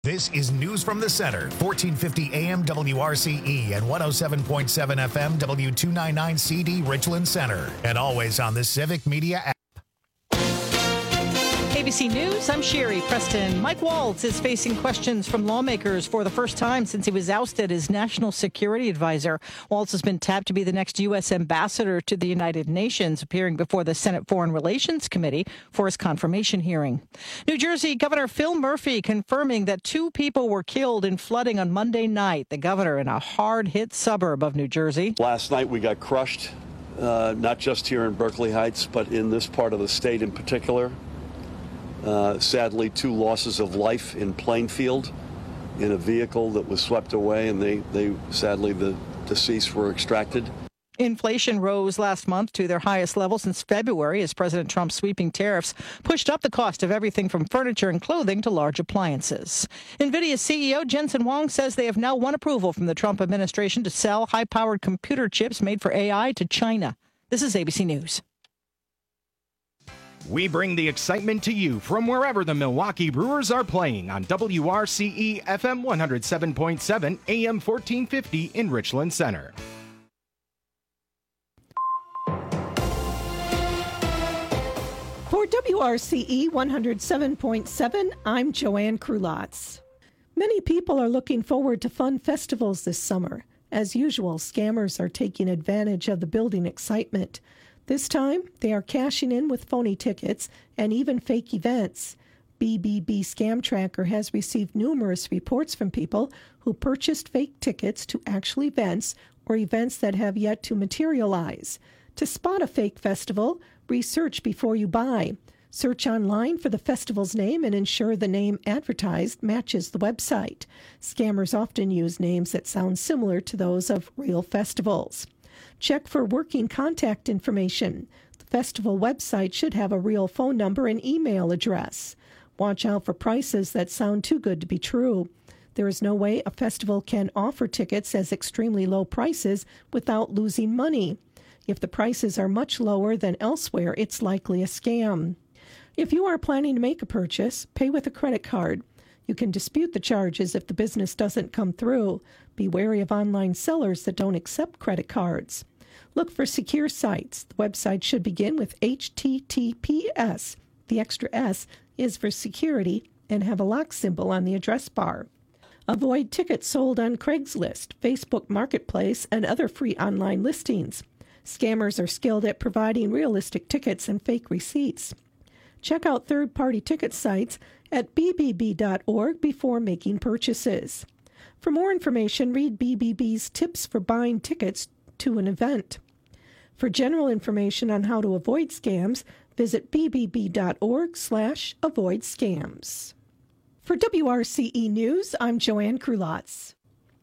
This is News from the Center, 1450 AM WRCE and 107.7 FM W299CD Richland Center, and always on the Civic Media app. ABC News, I'm Sherry Preston. Mike Waltz is facing questions from lawmakers for the first time since he was ousted as National Security Advisor. Waltz has been tapped to be the next U.S. ambassador to the United Nations, appearing before the Senate Foreign Relations Committee for his confirmation hearing. New Jersey Governor Phil Murphy confirming that 2 people were killed in flooding on Monday night. The governor in a hard-hit suburb of New Jersey. Last night we got crushed, not just here in Berkeley Heights, but in this part of the state in particular. Sadly, 2 losses of life in Plainfield in a vehicle that was swept away, and sadly, the deceased were extracted. Inflation rose last month to their highest level since February as President Trump's sweeping tariffs pushed up the cost of everything from furniture and clothing to large appliances. NVIDIA CEO Jensen Huang says they have now won approval from the Trump administration to sell high-powered computer chips made for AI to China. This is ABC News. We bring the excitement to you from wherever the Milwaukee Brewers are playing on WRCE FM 107.7 AM 1450 in Richland Center. For WRCE 107.7, I'm Joanne Krulotz. Many people are looking forward to fun festivals this summer. As usual, scammers are taking advantage of the building excitement. This time, they are cashing in with phony tickets and even fake events. BBB Scam Tracker has received numerous reports from people who purchased fake tickets to actual events or events that have yet to materialize. To spot a fake festival, research before you buy. Search online for the festival's name and ensure the name advertised matches the website. Scammers often use names that sound similar to those of real festivals. Check for working contact information. The festival website should have a real phone number and email address. Watch out for prices that sound too good to be true. There is no way a festival can offer tickets as extremely low prices without losing money. If the prices are much lower than elsewhere, it's likely a scam. If you are planning to make a purchase, pay with a credit card. You can dispute the charges if the business doesn't come through. Be wary of online sellers that don't accept credit cards. Look for secure sites. The website should begin with HTTPS. The extra S is for security and have a lock symbol on the address bar. Avoid tickets sold on Craigslist, Facebook Marketplace, and other free online listings. Scammers are skilled at providing realistic tickets and fake receipts. Check out third-party ticket sites at bbb.org before making purchases. For more information, read BBB's tips for buying tickets to an event. For general information on how to avoid scams, visit bbb.org/avoid scams. For WRCE News, I'm Joanne Krulotz.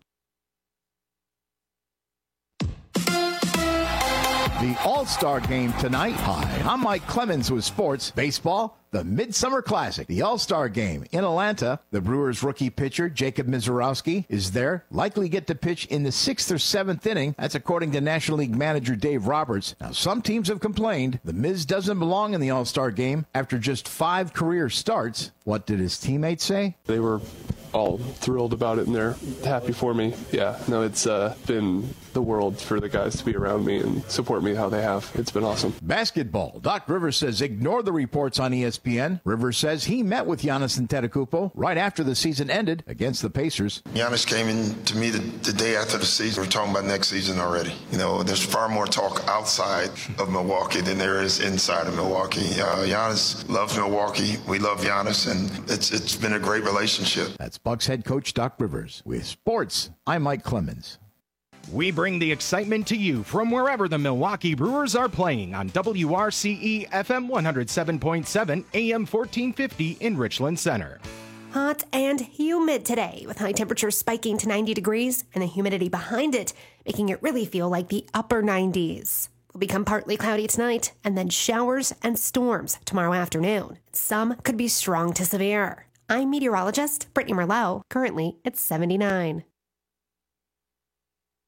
The All-Star Game tonight. Hi, I'm Mike Clemens with sports, baseball, the Midsummer Classic, the All-Star Game in Atlanta. The Brewers rookie pitcher Jacob Misiorowski is there, likely get to pitch in the 6th or 7th inning. That's according to National League manager Dave Roberts. Now, some teams have complained the Miz doesn't belong in the All-Star Game after just 5 career starts. What did his teammates say? They were all thrilled about it, and they're happy for me. Yeah, no, it's been the world for the guys to be around me and support me how they have. It's been awesome. Basketball. Doc Rivers says ignore the reports on ESPN. Rivers says he met with Giannis Antetokounmpo right after the season ended against the Pacers. Giannis came in to me the day after the season. We're talking about next season already. You know, there's far more talk outside of Milwaukee than there is inside of Milwaukee. Giannis loves Milwaukee. We love Giannis, and it's been a great relationship. That's Bucks head coach Doc Rivers. With sports, I'm Mike Clemens. We bring the excitement to you from wherever the Milwaukee Brewers are playing on WRCE FM 107.7 AM 1450 in Richland Center. Hot and humid today, with high temperatures spiking to 90 degrees and the humidity behind it, making it really feel like the upper 90s. Will become partly cloudy tonight, and then showers and storms tomorrow afternoon. Some could be strong to severe. I'm meteorologist Brittany Merlot. Currently, it's 79.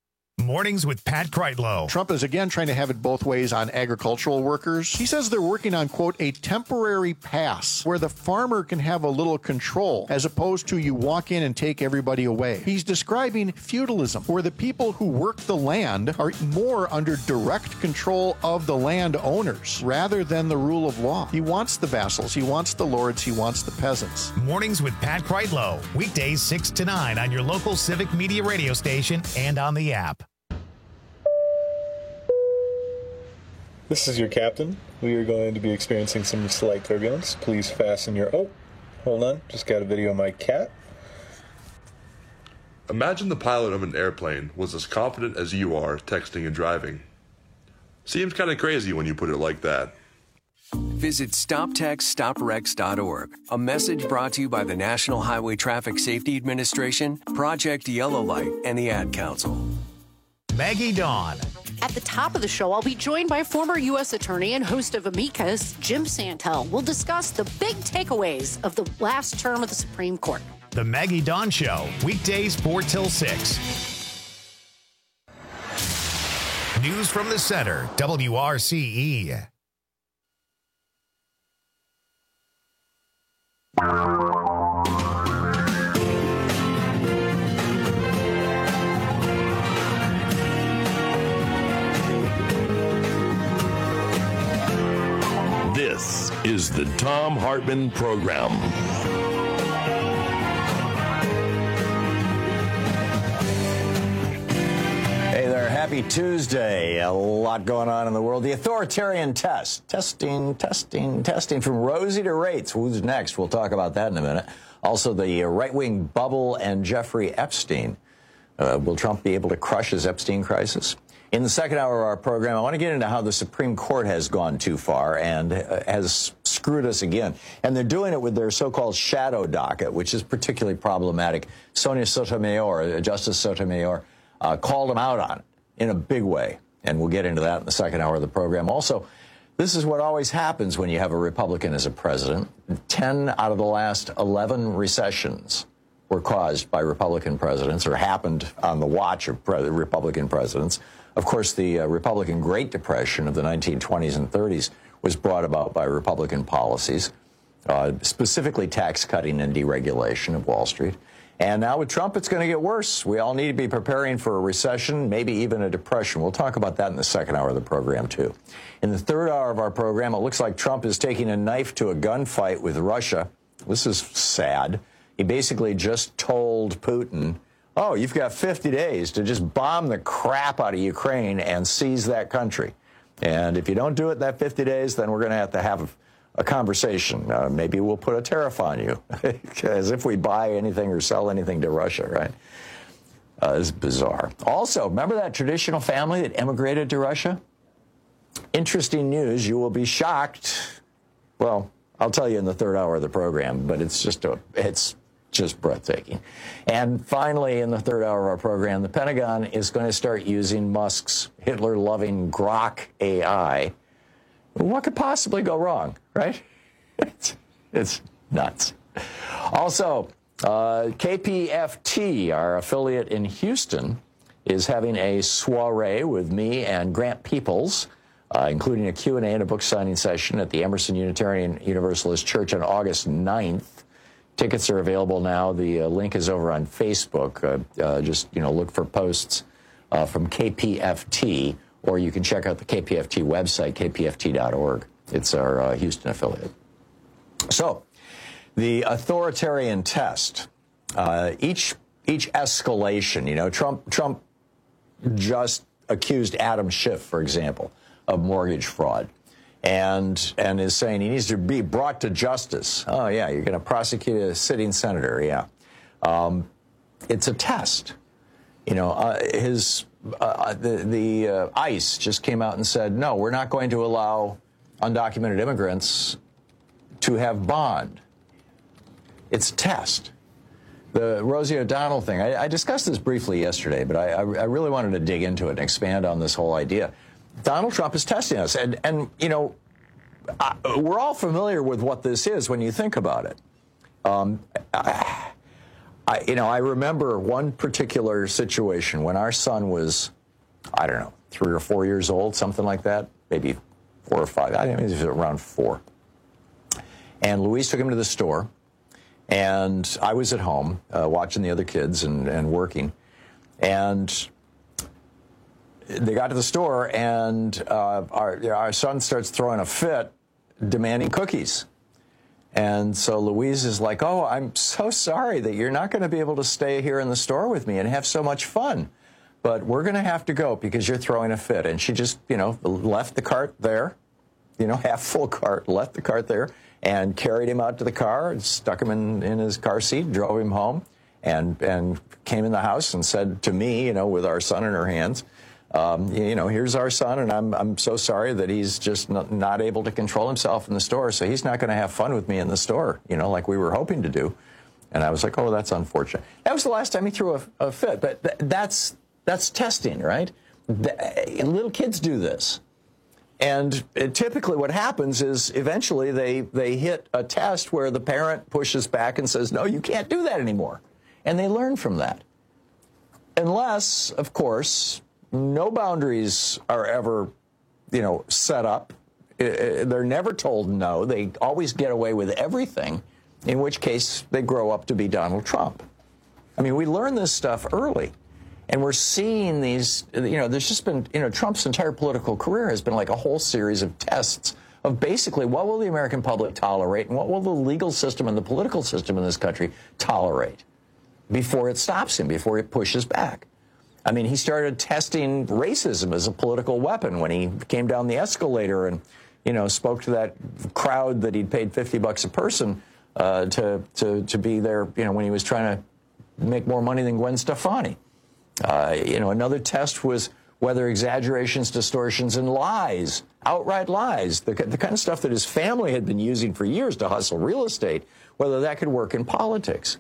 Mornings with Pat Kreitlow. Trump is again trying to have it both ways on agricultural workers. He says they're working on, quote, a temporary pass where the farmer can have a little control as opposed to you walk in and take everybody away. He's describing feudalism, where the people who work the land are more under direct control of the land owners rather than the rule of law. He wants the vassals, he wants the lords, he wants the peasants. Mornings with Pat Kreitlow. Weekdays 6 to 9 on your local Civic Media radio station and on the app. This is your captain. We are going to be experiencing some slight turbulence. Please fasten your... Oh, hold on. Just got a video of my cat. Imagine the pilot of an airplane was as confident as you are texting and driving. Seems kind of crazy when you put it like that. Visit StopTextStopWrecks.org. A message brought to you by the National Highway Traffic Safety Administration, Project Yellow Light, and the Ad Council. Maggie Dawn. At the top of the show, I'll be joined by former U.S. Attorney and host of Amicus, Jim Santel. We'll discuss the big takeaways of the last term of the Supreme Court. The Maggie Dawn Show, weekdays 4 till 6. News from the center, WRCE. This is the Thom Hartmann Program. Hey there, happy Tuesday. A lot going on in the world. The authoritarian test. Testing from Rosie to Rates. Who's next? We'll talk about that in a minute. Also, the right-wing bubble and Jeffrey Epstein. Will Trump be able to crush his Epstein crisis? In the second hour of our program, I want to get into how the Supreme Court has gone too far and has screwed us again. And they're doing it with their so-called shadow docket, which is particularly problematic. Justice Sotomayor, called him out on it in a big way. And we'll get into that in the second hour of the program. Also, this is what always happens when you have a Republican as a president. 10 out of the last 11 recessions were caused by Republican presidents or happened on the watch of Republican presidents. Of course, the Republican Great Depression of the 1920s and 30s was brought about by Republican policies, specifically tax cutting and deregulation of Wall Street. And now with Trump, it's going to get worse. We all need to be preparing for a recession, maybe even a depression. We'll talk about that in the second hour of the program, too. In the third hour of our program, it looks like Trump is taking a knife to a gunfight with Russia. This is sad. He basically just told Putin, oh, you've got 50 days to just bomb the crap out of Ukraine and seize that country. And if you don't do it that 50 days, then we're going to have a conversation. Maybe we'll put a tariff on you, as if we buy anything or sell anything to Russia, right? This is bizarre. Also, remember that traditional family that emigrated to Russia? Interesting news. You will be shocked. Well, I'll tell you in the third hour of the program, but it's just breathtaking. And finally, in the third hour of our program, the Pentagon is going to start using Musk's Hitler-loving Grok AI. What could possibly go wrong, right? It's nuts. Also, KPFT, our affiliate in Houston, is having a soiree with me and Grant Peoples, including a Q&A and a book signing session at the Emerson Unitarian Universalist Church on August 9th. Tickets are available now. The link is over on Facebook. Just look for posts from KPFT, or you can check out the KPFT website, kpft.org. It's our Houston affiliate. So, the authoritarian test. Each escalation. Trump just accused Adam Schiff, for example, of mortgage fraud. And is saying he needs to be brought to justice. Oh, yeah, you're going to prosecute a sitting senator, yeah. It's a test. The ICE just came out and said, no, we're not going to allow undocumented immigrants to have bond. It's a test. The Rosie O'Donnell thing, I discussed this briefly yesterday, but I really wanted to dig into it and expand on this whole idea. Donald Trump is testing us. And we're all familiar with what this is when you think about it. I remember one particular situation when our son was I don't know, 3 or 4 years old, something like that, maybe 4 or 5. I think he was around 4. And Louise took him to the store, and I was at home watching the other kids and working. And they got to the store, and our son starts throwing a fit, demanding cookies. And so Louise is like, oh, I'm so sorry that you're not going to be able to stay here in the store with me and have so much fun. But we're going to have to go because you're throwing a fit. And she just, left the cart there, half full cart, left the cart there, and carried him out to the car, and stuck him in his car seat, drove him home, and came in the house and said to me, with our son in her hands, here's our son, and I'm so sorry that he's just not able to control himself in the store, so he's not going to have fun with me in the store, like we were hoping to do. And I was like, oh, that's unfortunate. That was the last time he threw a fit, but that's testing, right? Little kids do this. And typically what happens is eventually they hit a test where the parent pushes back and says, no, you can't do that anymore. And they learn from that. Unless, of course, no boundaries are ever, set up. They're never told no. They always get away with everything, in which case they grow up to be Donald Trump. I mean, we learn this stuff early. And we're seeing these, there's just been, Trump's entire political career has been like a whole series of tests of basically what will the American public tolerate and what will the legal system and the political system in this country tolerate before it stops him, before it pushes back. I mean, he started testing racism as a political weapon when he came down the escalator and, spoke to that crowd that he'd paid $50 a person to be there, when he was trying to make more money than Gwen Stefani. Another test was whether exaggerations, distortions, and lies, outright lies, the kind of stuff that his family had been using for years to hustle real estate, whether that could work in politics.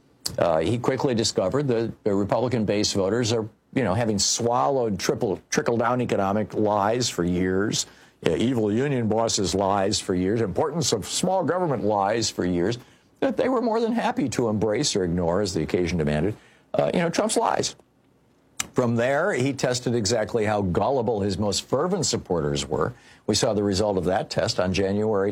He quickly discovered that the Republican base voters are, having swallowed trickle-down economic lies for years, evil union bosses lies for years, importance of small government lies for years, that they were more than happy to embrace or ignore, as the occasion demanded, Trump's lies. From there, he tested exactly how gullible his most fervent supporters were. We saw the result of that test on January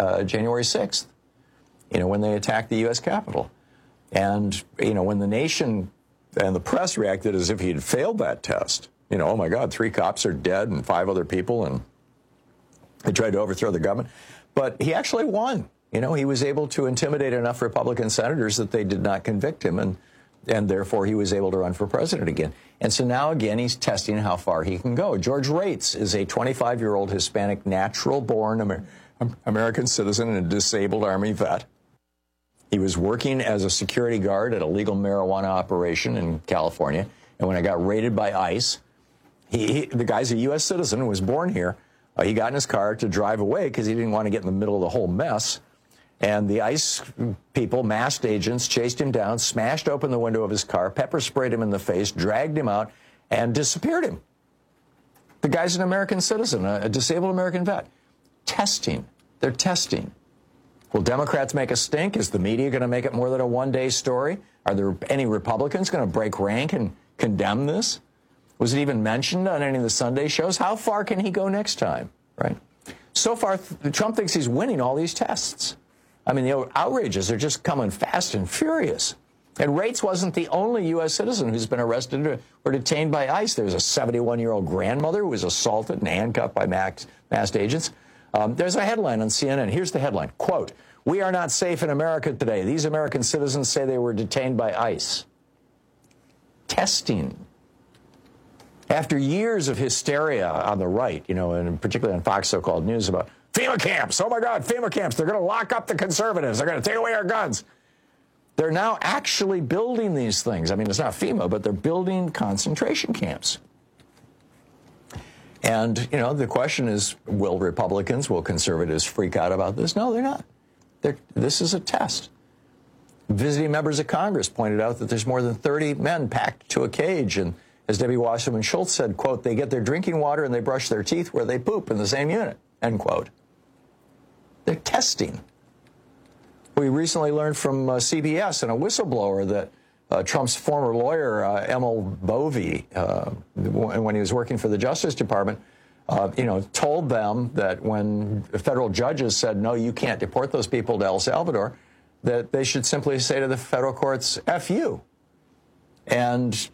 6th, when they attacked the U.S. Capitol. And, when the nation and the press reacted as if he had failed that test, oh, my God, 3 cops are dead and 5 other people, and they tried to overthrow the government. But he actually won. He was able to intimidate enough Republican senators that they did not convict him, and therefore he was able to run for president again. And so now, again, he's testing how far he can go. George Rates is a 25-year-old Hispanic natural-born American citizen and a disabled Army vet. He was working as a security guard at a legal marijuana operation in California. And when I got raided by ICE, the guy's a U.S. citizen and was born here. He got in his car to drive away because he didn't want to get in the middle of the whole mess. And the ICE people, masked agents, chased him down, smashed open the window of his car, pepper sprayed him in the face, dragged him out, and disappeared him. The guy's an American citizen, a disabled American vet. Testing. They're testing. Will Democrats make a stink? Is the media going to make it more than a one-day story? Are there any Republicans going to break rank and condemn this? Was it even mentioned on any of the Sunday shows? How far can he go next time, right? So far, Trump thinks he's winning all these tests. I mean, the outrages are just coming fast and furious. And Rates wasn't the only U.S. citizen who's been arrested or detained by ICE. There's a 71-year-old grandmother who was assaulted and handcuffed by masked agents. There's a headline on CNN. Here's the headline, quote, "We are not safe in America today. These American citizens say they were detained by ICE." Testing. After years of hysteria on the right, and particularly on Fox so-called news about FEMA camps. Oh, my God, FEMA camps. They're going to lock up the conservatives. They're going to take away our guns. They're now actually building these things. I mean, it's not FEMA, but they're building concentration camps. And, the question is, will Republicans, will conservatives freak out about this? No, they're not. This is a test. Visiting members of Congress pointed out that there's more than 30 men packed to a cage. And as Debbie Wasserman Schultz said, quote, "They get their drinking water and they brush their teeth where they poop in the same unit," end quote. They're testing. We recently learned from CBS and a whistleblower that Trump's former lawyer, Emil Bovee, when he was working for the Justice Department, told them that when federal judges said, no, you can't deport those people to El Salvador, that they should simply say to the federal courts, F you. And,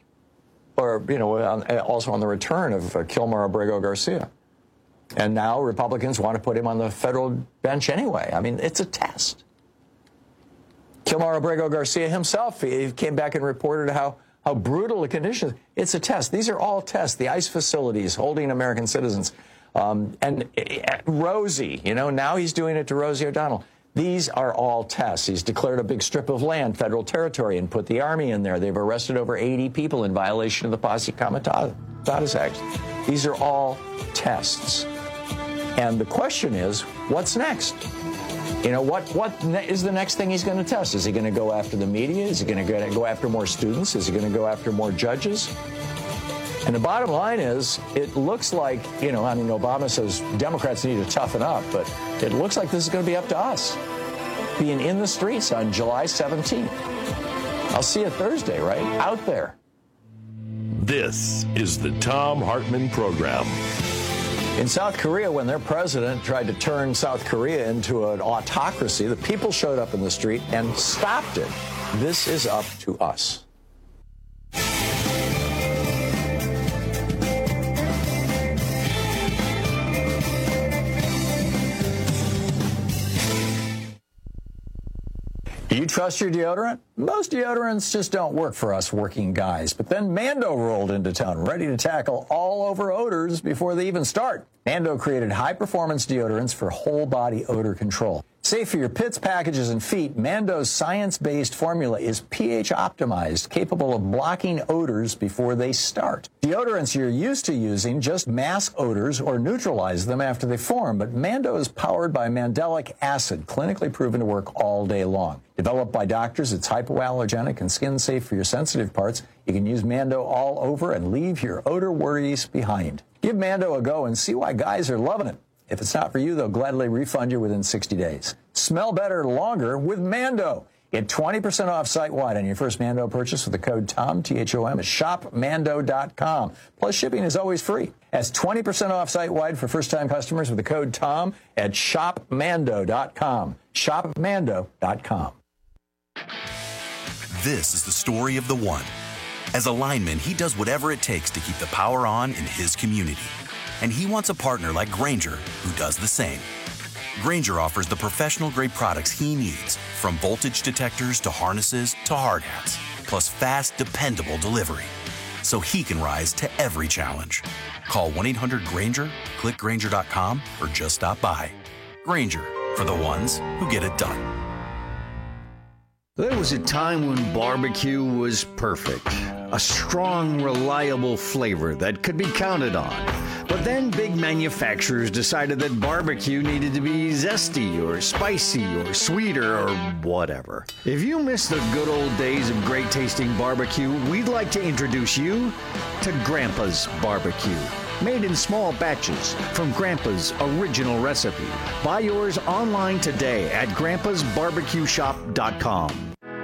also on the return of Kilmar Abrego Garcia. And now Republicans want to put him on the federal bench anyway. I mean, it's a test. Kilmar Abrego Garcia himself, he came back and reported how brutal the conditions. It's a test. These are all tests. The ICE facilities holding American citizens. And Rosie, now he's doing it to Rosie O'Donnell. These are all tests. He's declared a big strip of land, federal territory, and put the Army in there. They've arrested over 80 people in violation of the Posse Comitatus Act. These are all tests. And the question is, what's next? What is the next thing he's going to test? Is he going to go after the media? Is he going to go after more students? Is he going to go after more judges? And the bottom line is, it looks like, Obama says Democrats need to toughen up, but it looks like this is going to be up to us, being in the streets on July 17th. I'll see you Thursday, right? Out there. This is the Thom Hartmann Program. In South Korea, when their president tried to turn South Korea into an autocracy, the people showed up in the street and stopped it. This is up to us. Do you trust your deodorant? Most deodorants just don't work for us working guys. But then Mando rolled into town, ready to tackle all over odors before they even start. Mando created high-performance deodorants for whole-body odor control. Safe for your pits, packages, and feet, Mando's science-based formula is pH-optimized, capable of blocking odors before they start. Deodorants you're used to using just mask odors or neutralize them after they form, but Mando is powered by mandelic acid, clinically proven to work all day long. Developed by doctors, it's hypoallergenic and skin-safe for your sensitive parts. You can use Mando all over and leave your odor worries behind. Give Mando a go and see why guys are loving it. If it's not for you, they'll gladly refund you within 60 days. Smell better longer with Mando. Get 20% off site-wide on your first Mando purchase with the code TOM, T-H-O-M, at shopmando.com. Plus, shipping is always free. That's 20% off site-wide for first-time customers with the code TOM at shopmando.com. Shopmando.com. This is the story of the one. As a lineman, he does whatever it takes to keep the power on in his community. And he wants a partner like Grainger who does the same. Grainger offers the professional-grade products he needs, from voltage detectors to harnesses to hard hats, plus fast, dependable delivery, so he can rise to every challenge. Call 1-800-GRAINGER, click Grainger.com, or just stop by. Grainger, for the ones who get it done. There was a time when barbecue was perfect. A strong, reliable flavor that could be counted on. But then big manufacturers decided that barbecue needed to be zesty or spicy or sweeter or whatever. If you miss the good old days of great tasting barbecue, we'd like to introduce you to Grandpa's Barbecue. Made in small batches from Grandpa's original recipe. Buy yours online today at grandpasbarbecueshop.com.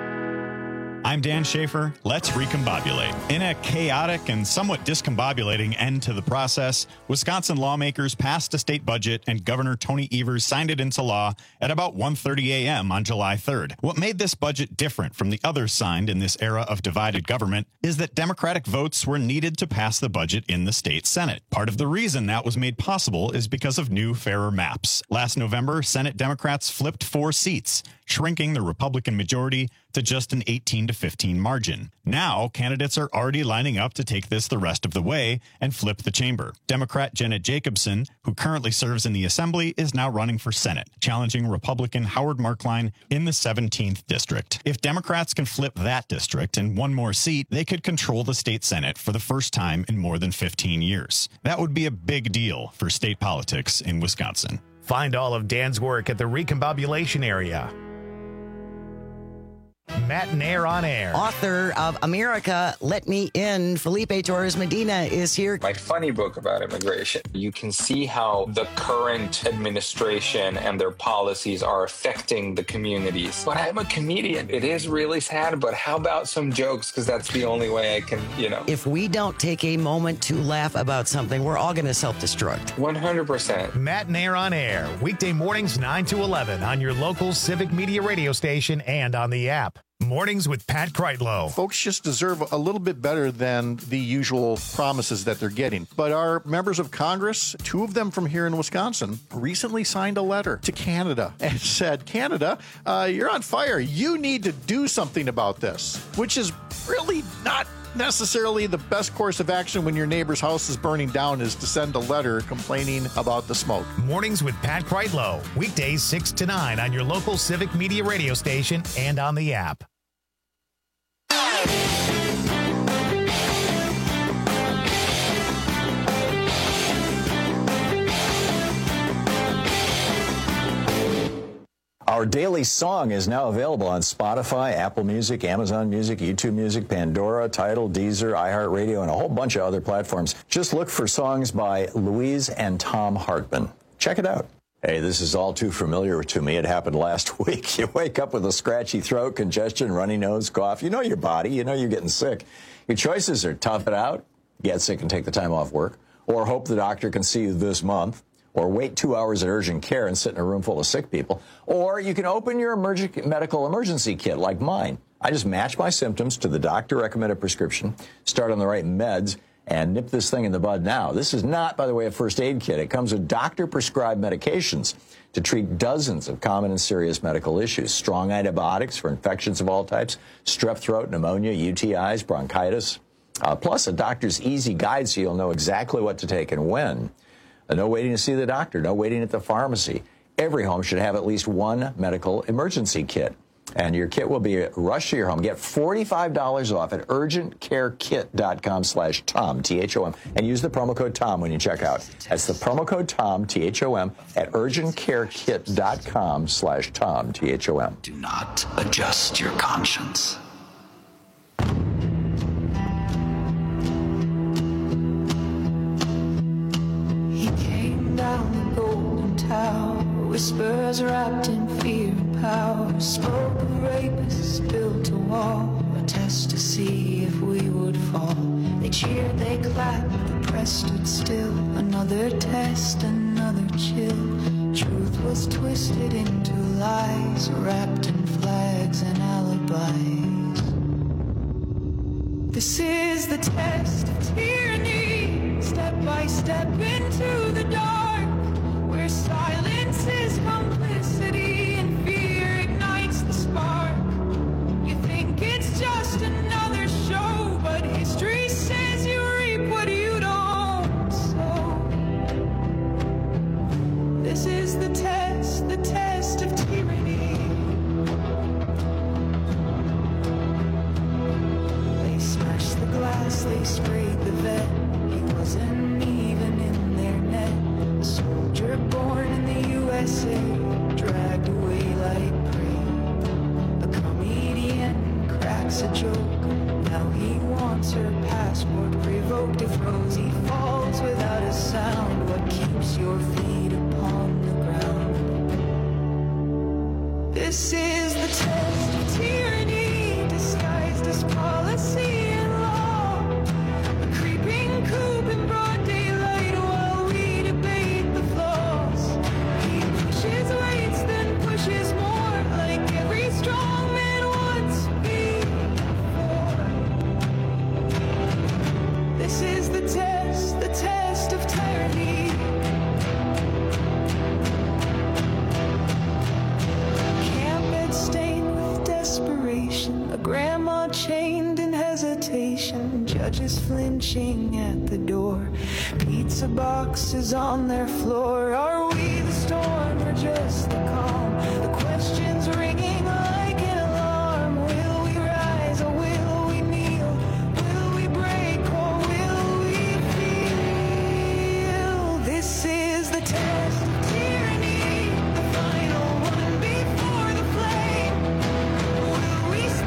I'm Dan Schaefer. Let's recombobulate. In a chaotic and somewhat discombobulating end to the process, Wisconsin lawmakers passed a state budget and Governor Tony Evers signed it into law at about 1:30 a.m. on July 3rd. What made this budget different from the others signed in this era of divided government is that Democratic votes were needed to pass the budget in the state Senate. Part of the reason that was made possible is because of new, fairer maps. Last November, Senate Democrats flipped 4 seats, shrinking the Republican majority to just an 18-15 margin. Now, candidates are already lining up to take this the rest of the way and flip the chamber. Democrat Janet Jacobson, who currently serves in the Assembly, is now running for Senate, challenging Republican Howard Markline in the 17th district. If Democrats can flip that district and one more seat, they could control the state Senate for the first time in more than 15 years. That would be a big deal for state politics in Wisconsin. Find all of Dan's work at the Recombobulation area. Matt Nair on air. Author of America, Let Me In, Felipe Torres Medina is here. My funny book about immigration. You can see how the current administration and their policies are affecting the communities. But I'm a comedian. It is really sad, but how about some jokes? Because that's the only way I can, If we don't take a moment to laugh about something, we're all going to self-destruct. 100%. Matt Nair on air, weekday mornings 9 to 11 on your local Civic Media radio station and on the app. Mornings with Pat Kreitlow. Folks just deserve a little bit better than the usual promises that they're getting. But our members of Congress, 2 of them from here in Wisconsin, recently signed a letter to Canada and said, Canada, you're on fire. You need to do something about this, which is really not necessarily the best course of action when your neighbor's house is burning down, is to send a letter complaining about the smoke. Mornings with Pat Kreitlow, weekdays 6 to 9 on your local Civic Media radio station and on the app. Our daily song is now available on Spotify, Apple Music, Amazon Music, YouTube Music, Pandora, Tidal, Deezer, iHeartRadio, and a whole bunch of other platforms. Just look for songs by Louise and Tom Hartman. Check it out. Hey, this is all too familiar to me. It happened last week. You wake up with a scratchy throat, congestion, runny nose, cough. You know your body. You know you're getting sick. Your choices are tough it out, get sick and take the time off work, or hope the doctor can see you this month, or wait 2 hours at urgent care and sit in a room full of sick people, or you can open your medical emergency kit like mine. I just match my symptoms to the doctor-recommended prescription, start on the right meds, and nip this thing in the bud now. This is not, by the way, a first aid kit. It comes with doctor-prescribed medications to treat dozens of common and serious medical issues. Strong antibiotics for infections of all types, strep throat, pneumonia, UTIs, bronchitis, plus a doctor's easy guide so you'll know exactly what to take and when. No waiting to see the doctor, no waiting at the pharmacy. Every home should have at least one medical emergency kit. And your kit will be rushed to your home. Get $45 off at urgentcarekit.com/Tom, T-H-O-M, and use the promo code Tom when you check out. That's the promo code Tom, T-H-O-M, at urgentcarekit.com/Tom, T-H-O-M. Do not adjust your conscience. He came down the golden tower, whispers wrapped in fear and power, spoke of rapists built a wall, a test to see if we would fall. They cheered, they clapped, the press stood still, another test, another chill. Truth was twisted into lies, wrapped in flags and alibis. This is the test of tyranny, step by step into the dark, where silence is complicity and fear ignites the spark. You think it's just another show, but history says you reap what you don't sow. This is the test of tyranny. They smashed the glass, they sprayed the vet. He wasn't even in their net. A soldier born in the USA, dragged away like prey. A comedian cracks a joke, now he wants her passport revoked. If Rosie falls without a sound, what keeps your feet upon the ground? This is the test of tyranny, disguised as policy and law. A creeping coup in broad daylight while we debate the flaws. He pushes weights, then pushes more, like every strong man once before. This is the test of tyranny. Camp bed stained with desperation, a grandma chained in hesitation, judges flinching at the door, pizza boxes on their floor. Are we the storm or just the calm? The questions ringing like an alarm. Will we rise or will we kneel? Will we break or will we feel? This is the test of tyranny, the final one before the flame. Will we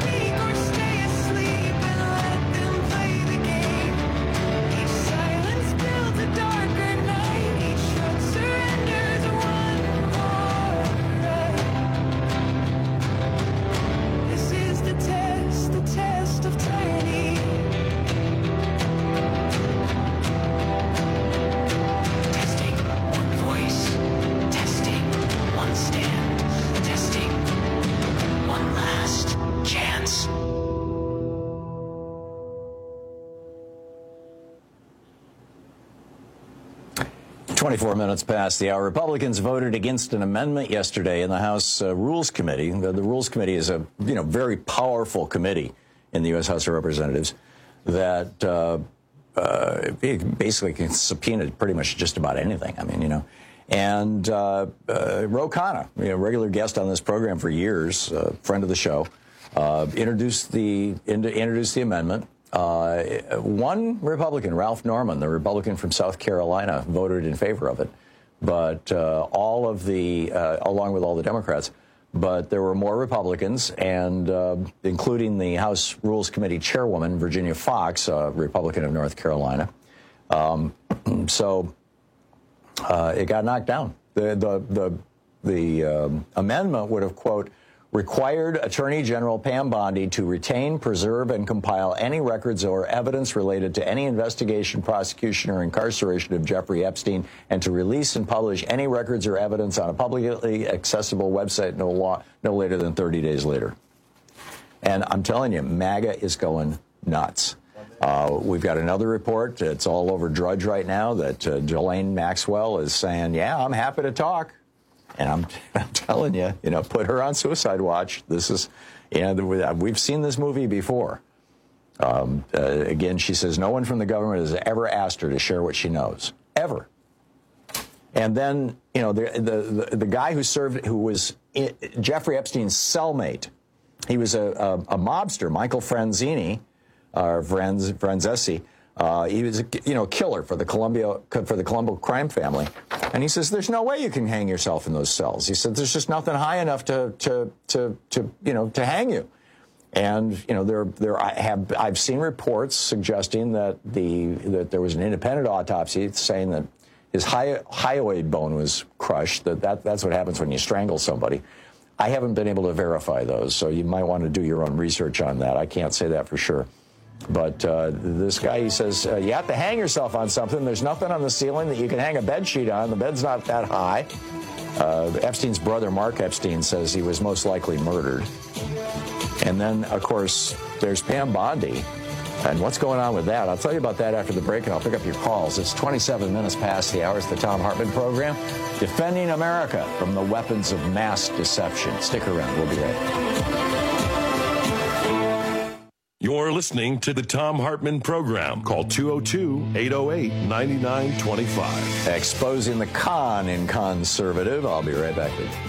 24 minutes past the hour. Republicans voted against an amendment yesterday in the House Rules Committee. The Rules Committee is a very powerful committee in the U.S. House of Representatives that basically can subpoena pretty much just about anything. And Ro Khanna, regular guest on this program for years, friend of the show, introduced the amendment. One Republican, Ralph Norman, the Republican from South Carolina, voted in favor of it, but along with all the Democrats. But there were more Republicans, and including the House Rules Committee chairwoman, Virginia Fox, a Republican of North Carolina. So it got knocked down. The amendment would have, quote, required Attorney General Pam Bondi to retain, preserve, and compile any records or evidence related to any investigation, prosecution, or incarceration of Jeffrey Epstein, and to release and publish any records or evidence on a publicly accessible website no later than 30 days later. And I'm telling you, MAGA is going nuts. We've got another report. It's all over Drudge right now that Ghislaine Maxwell is saying, yeah, I'm happy to talk. And I'm telling you, put her on suicide watch. This is, we've seen this movie before. Again, she says no one from the government has ever asked her to share what she knows, ever. And then, the guy who was Jeffrey Epstein's cellmate, he was a mobster, Michael Franzese. He was a killer for the Colombo crime family, and he says there's no way you can hang yourself in those cells. He said there's just nothing high enough to hang you. And I've seen reports suggesting that there was an independent autopsy saying that his hyoid bone was crushed. That's what happens when you strangle somebody. I haven't been able to verify those, so you might want to do your own research on that. I can't say that for sure. But this guy, he says, you have to hang yourself on something. There's nothing on the ceiling that you can hang a bed sheet on. The bed's not that high. Epstein's brother, Mark Epstein, says he was most likely murdered. And then, of course, there's Pam Bondi. And what's going on with that? I'll tell you about that after the break, and I'll pick up your calls. It's 27 minutes past the hour. It's the Thom Hartmann program, defending America from the weapons of mass deception. Stick around. We'll be right back. You're listening to the Thom Hartmann program. Call 202-808-9925. Exposing the con in conservative. I'll be right back with you.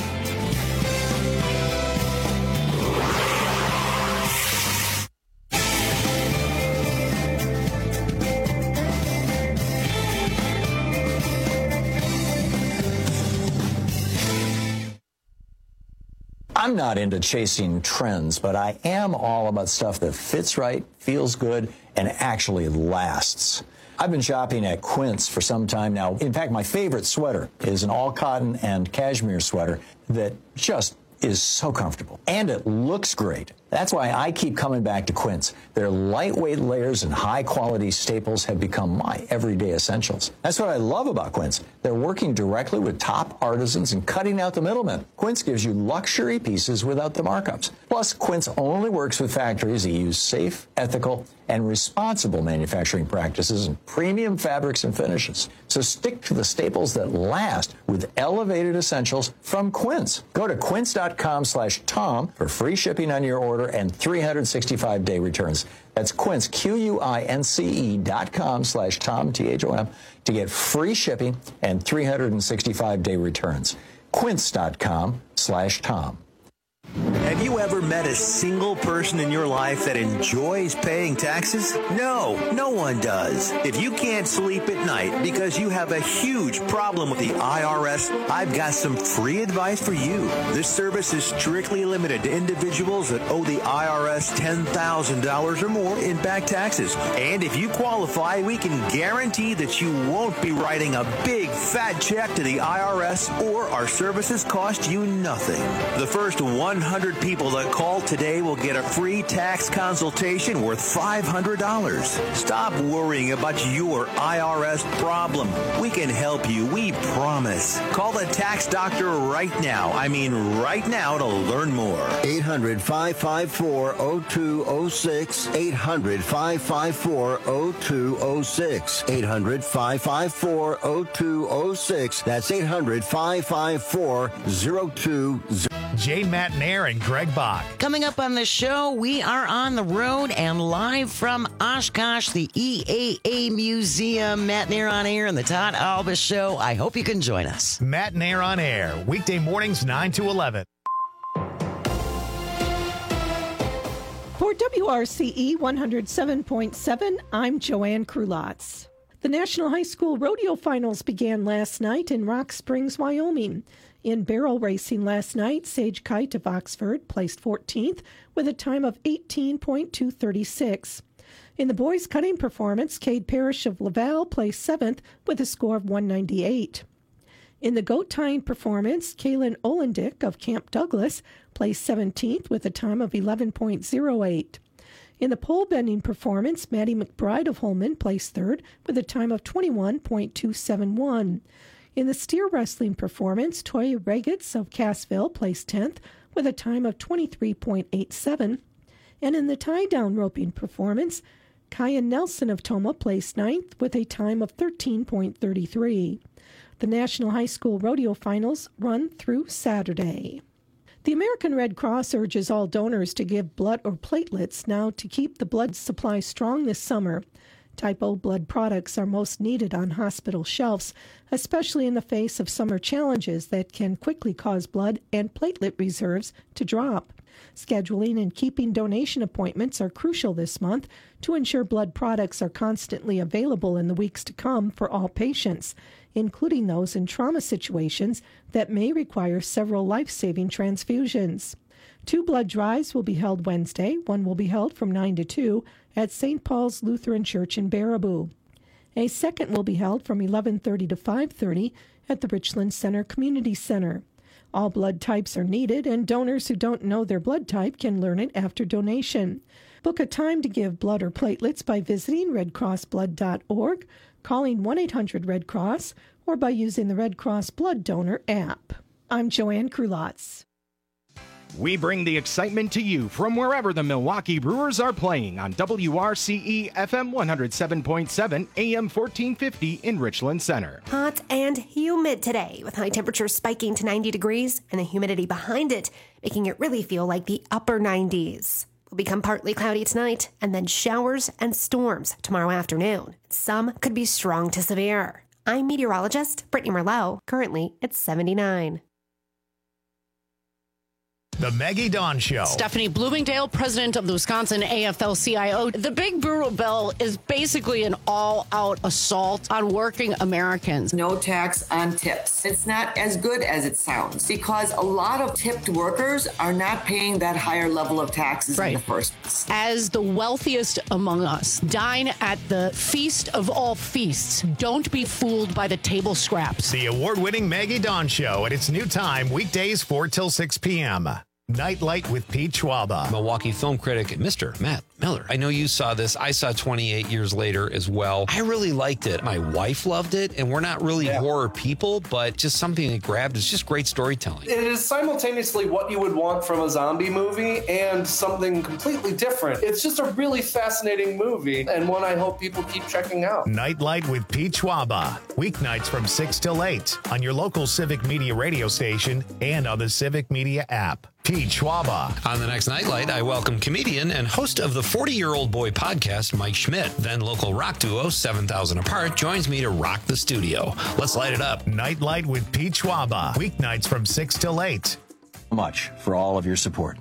I'm not into chasing trends, but I am all about stuff that fits right, feels good, and actually lasts. I've been shopping at Quince for some time now. In fact, my favorite sweater is an all-cotton and cashmere sweater that just is so comfortable. And it looks great. That's why I keep coming back to Quince. Their lightweight layers and high-quality staples have become my everyday essentials. That's what I love about Quince. They're working directly with top artisans and cutting out the middlemen. Quince gives you luxury pieces without the markups. Plus, Quince only works with factories that use safe, ethical, and responsible manufacturing practices and premium fabrics and finishes. So stick to the staples that last with elevated essentials from Quince. Go to quince.com/Tom for free shipping on your order and 365-day returns. That's Quince, QUINCE.com/Tom, THOM, to get free shipping and 365-day returns. Quince.com/Tom. Have you ever met a single person in your life that enjoys paying taxes? No, no one does. If you can't sleep at night because you have a huge problem with the IRS, I've got some free advice for you. This service is strictly limited to individuals that owe the IRS $10,000 or more in back taxes. And if you qualify, we can guarantee that you won't be writing a big fat check to the IRS, or our services cost you nothing. The first 100 100 people that call today will get a free tax consultation worth $500. Stop worrying about your IRS problem. We can help you, we promise. Call the tax doctor right now. I mean right now to learn more. 800-554-0206. 800-554-0206. 800-554-0206. That's 800-554-0206. Jane Matnair and Greg Bach. Coming up on the show, we are on the road and live from Oshkosh, the EAA Museum. Matt Nair on Air and the Todd Albus Show. I hope you can join us. Matt Nair on Air, weekday mornings 9 to 11. For WRCE 107.7, I'm Joanne Krulotz. The National High School Rodeo Finals began last night in Rock Springs, Wyoming. In barrel racing last night, Sage Kite of Oxford placed 14th with a time of 18.236. In the boys' cutting performance, Cade Parrish of Laval placed 7th with a score of 198. In the goat tying performance, Kaylin Olendick of Camp Douglas placed 17th with a time of 11.08. In the pole bending performance, Maddie McBride of Holman placed 3rd with a time of 21.271. In the steer wrestling performance, Toya Regitz of Cassville placed 10th with a time of 23.87. And in the tie-down roping performance, Kaya Nelson of Toma placed 9th with a time of 13.33. The National High School Rodeo Finals run through Saturday. The American Red Cross urges all donors to give blood or platelets now to keep the blood supply strong this summer. Type O blood products are most needed on hospital shelves, especially in the face of summer challenges that can quickly cause blood and platelet reserves to drop. Scheduling and keeping donation appointments are crucial this month to ensure blood products are constantly available in the weeks to come for all patients, including those in trauma situations that may require several life-saving transfusions. 2 blood drives will be held Wednesday. One will be held from 9 to 2 at St. Paul's Lutheran Church in Baraboo. A second will be held from 11:30 to 5:30 at the Richland Center Community Center. All blood types are needed, and donors who don't know their blood type can learn it after donation. Book a time to give blood or platelets by visiting redcrossblood.org, calling 1-800-RED-CROSS, or by using the Red Cross Blood Donor app. I'm Joanne Krulotz. We bring the excitement to you from wherever the Milwaukee Brewers are playing on WRCE FM 107.7 AM 1450 in Richland Center. Hot and humid today, with high temperatures spiking to 90 degrees and the humidity behind it making it really feel like the upper 90s. Will become partly cloudy tonight, and then showers and storms tomorrow afternoon. Some could be strong to severe. I'm meteorologist Brittany Merlot. Currently, it's 79. The Maggie Dawn Show. Stephanie Bloomingdale, president of the Wisconsin AFL-CIO. The Big Brewer Bill is basically an all-out assault on working Americans. No tax on tips. It's not as good as it sounds because a lot of tipped workers are not paying that higher level of taxes in the first place. As the wealthiest among us, dine at the feast of all feasts. Don't be fooled by the table scraps. The award-winning Maggie Dawn Show at its new time, weekdays 4 till 6 p.m. Nightlight with Pete Schwaba. Milwaukee film critic, Mr. Matt Miller. I know you saw this. I saw 28 years later as well. I really liked it. My wife loved it, and we're not really horror people, but just something that grabbed. It's just great storytelling. It is simultaneously what you would want from a zombie movie and something completely different. It's just a really fascinating movie, and one I hope people keep checking out. Nightlight with Pete Schwaba. Weeknights from 6 till 8 on your local Civic Media radio station and on the Civic Media app. Pete Schwaba. On the next Nightlight, I welcome comedian and host of the 40-Year-Old Boy podcast, Mike Schmidt. Then local rock duo 7,000 Apart joins me to rock the studio. Let's light it up. Nightlight with Pete Schwaba. Weeknights from 6 till 8. Much for all of your support.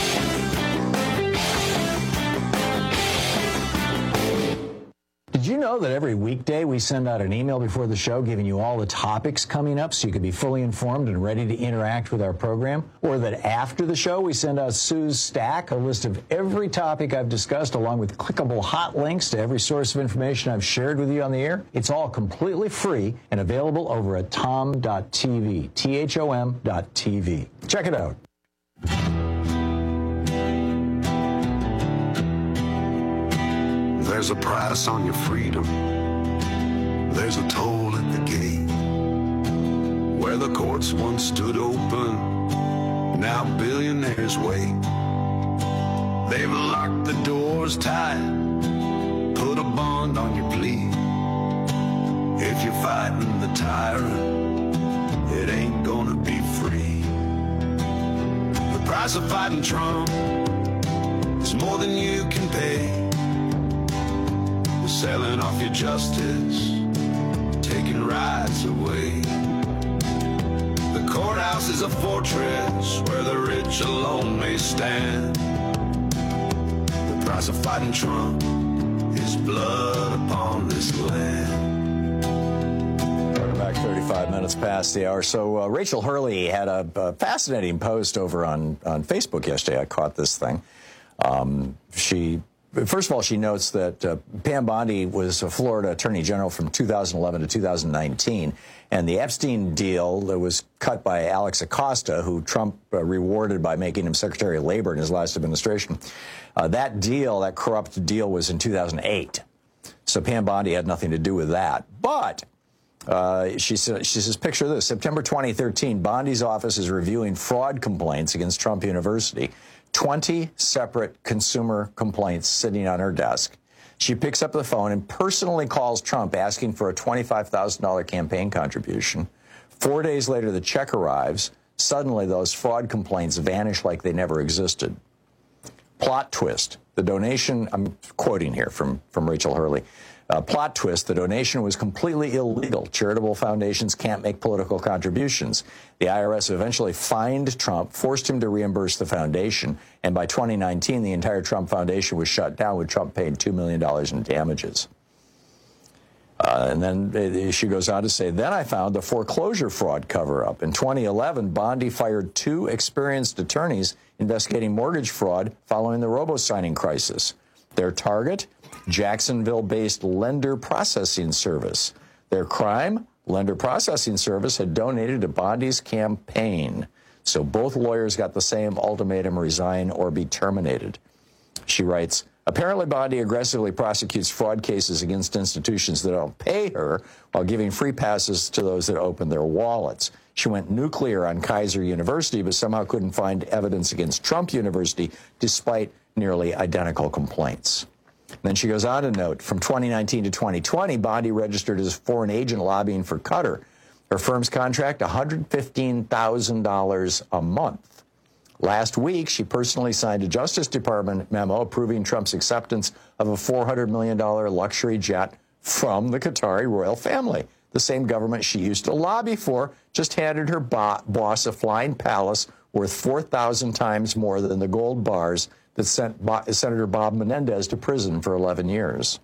Did you know know that every weekday we send out an email before the show giving you all the topics coming up so you can be fully informed and ready to interact with our program? Or that after the show we send out Sue's Stack, a list of every topic I've discussed along with clickable hot links to every source of information I've shared with you on the air? It's all completely free and available over at tom.tv, THOM.tv. Check it out. There's a price on your freedom. There's a toll at the gate. Where the courts once stood open, now billionaires wait. They've locked the doors tight, put a bond on your plea. If you're fighting the tyrant, it ain't gonna be free. The price of fighting Trump is more than you can pay. Selling off your justice, taking rights away. The courthouse is a fortress where the rich alone may stand. The price of fighting Trump is blood upon this land. Welcome back, 35 minutes past the hour. So Rachel Hurley had a fascinating post over on Facebook yesterday. I caught this thing. First of all, she notes that Pam Bondi was a Florida Attorney General from 2011 to 2019, and the Epstein deal that was cut by Alex Acosta, who Trump rewarded by making him Secretary of Labor in his last administration. That deal, that corrupt deal, was in 2008. So Pam Bondi had nothing to do with that. But she says, picture this. September 2013, Bondi's office is reviewing fraud complaints against Trump University. 20 separate consumer complaints sitting on her desk. She picks up the phone and personally calls Trump asking for a $25,000 campaign contribution. 4 days later, the check arrives. Suddenly, those fraud complaints vanish like they never existed. Plot twist. The donation, I'm quoting here from Rachel Hurley. Plot twist, the donation was completely illegal. Charitable foundations can't make political contributions. The IRS eventually fined Trump, forced him to reimburse the foundation, and by 2019, the entire Trump Foundation was shut down with Trump paying $2 million in damages. And then she goes on to say, then I found the foreclosure fraud cover-up. In 2011, Bondi fired 2 experienced attorneys investigating mortgage fraud following the robo-signing crisis. Their target? Jacksonville-based Lender Processing Service. Their crime? Lender Processing Service had donated to Bondi's campaign. So both lawyers got the same ultimatum: resign or be terminated. She writes, apparently Bondi aggressively prosecutes fraud cases against institutions that don't pay her while giving free passes to those that open their wallets. She went nuclear on Kaiser University, but somehow couldn't find evidence against Trump University despite nearly identical complaints. Then she goes on to note, from 2019 to 2020, Bondi registered as a foreign agent lobbying for Qatar. Her firm's contract, $115,000 a month. Last week, she personally signed a Justice Department memo approving Trump's acceptance of a $400 million luxury jet from the Qatari royal family. The same government she used to lobby for just handed her boss a flying palace worth 4,000 times more than the gold bars that sent Senator Bob Menendez to prison for 11 years.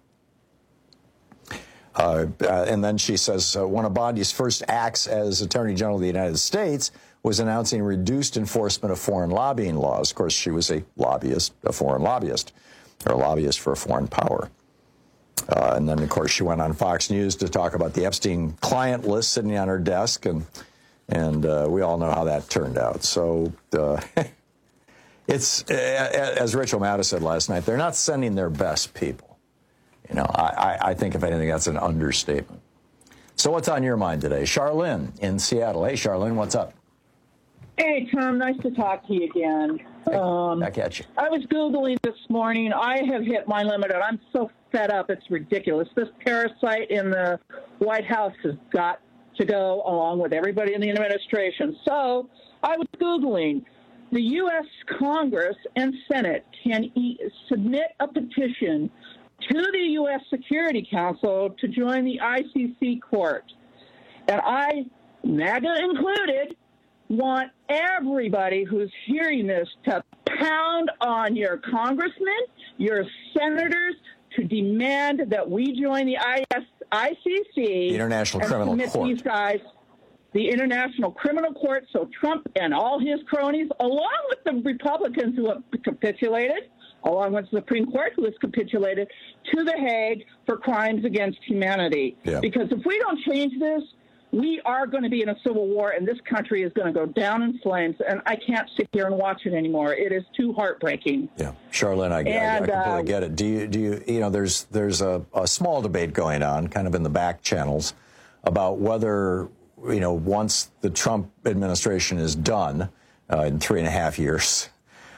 And then she says one of Bondi's first acts as Attorney General of the United States was announcing reduced enforcement of foreign lobbying laws. Of course, she was a foreign lobbyist, or a lobbyist for a foreign power. And then, of course, she went on Fox News to talk about the Epstein client list sitting on her desk, and we all know how that turned out. So it's, as Rachel Maddow said last night, they're not sending their best people. You know, I think, if anything, that's an understatement. So what's on your mind today? Charlene in Seattle. Hey, Charlene, what's up? Hey, Tom, nice to talk to you again. Back at you. I was Googling this morning. I have hit my limit, and I'm so fed up. It's ridiculous. This parasite in the White House has got to go, along with everybody in the administration. So I was Googling. The U.S. Congress and Senate can submit a petition to the U.S. Security Council to join the ICC court. And I, MAGA included, want everybody who's hearing this to pound on your congressmen, your senators, to demand that we join the ICC, the International Criminal Court. These guys, the International Criminal Court, so Trump and all his cronies, along with the Republicans who have capitulated, along with the Supreme Court who has capitulated, to The Hague for crimes against humanity. Yeah. Because if we don't change this, we are going to be in a civil war, and this country is going to go down in flames, and I can't sit here and watch it anymore. It is too heartbreaking. Yeah, Charlene, I completely get it. Do you there's a small debate going on, kind of in the back channels, about whether, once the Trump administration is done in 3.5 years,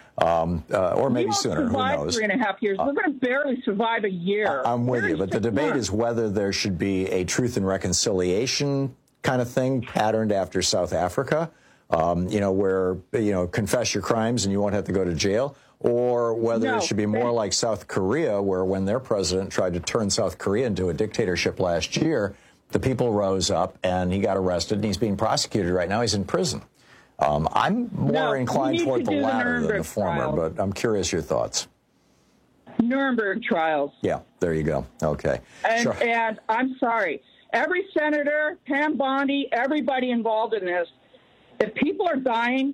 or maybe sooner, who knows? 3.5 years. We're going to barely survive a year. I'm with you, but the debate is whether there should be a truth and reconciliation kind of thing patterned after South Africa, where, confess your crimes and you won't have to go to jail, or whether it should be more like South Korea, where when their president tried to turn South Korea into a dictatorship last year, the people rose up and he got arrested and he's being prosecuted right now. He's in prison. I'm more inclined toward the latter than the former, but I'm curious your thoughts. Nuremberg trials. Yeah, there you go. Okay. And I'm sorry. Every senator, Pam Bondi, everybody involved in this, if people are dying,